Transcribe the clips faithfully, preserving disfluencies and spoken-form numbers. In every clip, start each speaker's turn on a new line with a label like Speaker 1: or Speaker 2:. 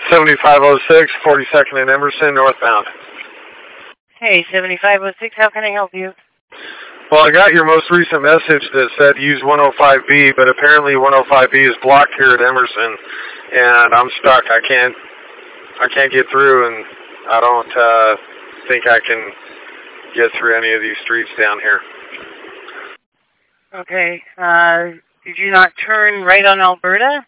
Speaker 1: seventy-five oh six, forty-second and Emerson, northbound.
Speaker 2: Hey, seventy-five oh six, how can I help you?
Speaker 1: Well, I got your most recent message that said use one oh five B, but apparently one oh five B is blocked here at Emerson, and I'm stuck. I can't, I can't get through, and I don't uh, think I can get through any of these streets down here.
Speaker 2: Okay. Uh, did you not turn right on Alberta?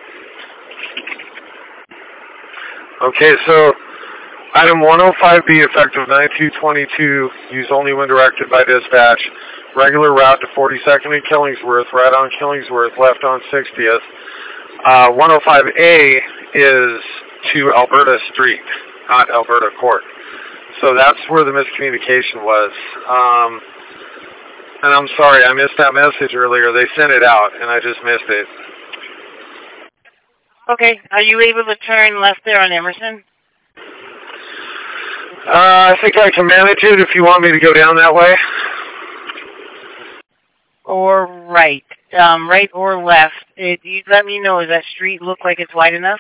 Speaker 1: Okay, so item one oh five B, effective nine two twenty-two, use only when directed by dispatch. Regular route to forty-second and Killingsworth, right on Killingsworth, left on sixtieth. Uh, one oh five A is to Alberta Street, not Alberta Court. So that's where the miscommunication was. Um, and I'm sorry, I missed that message earlier. They sent it out, and I just missed it.
Speaker 2: Okay. Are you able to turn left there on Emerson?
Speaker 1: Uh, I think I can manage it if you want me to go down that way.
Speaker 2: Or right. Um, right or left. It, you let me know, does that street look like it's wide enough?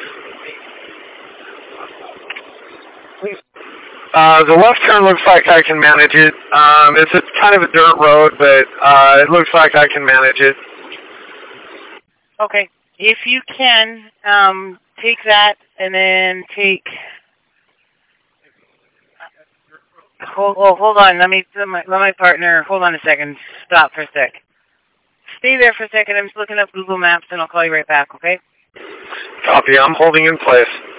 Speaker 1: Uh, the left turn looks like I can manage it. Um, it's a kind of a dirt road, but uh, it looks like I can manage it.
Speaker 2: Okay. If you can, um, take that and then take... Hold, oh, hold on. Let me let my, let my partner... Hold on a second. Stop for a sec. Stay there for a second. I'm just looking up Google Maps, and I'll call you right back, okay?
Speaker 1: Copy. I'm holding in place.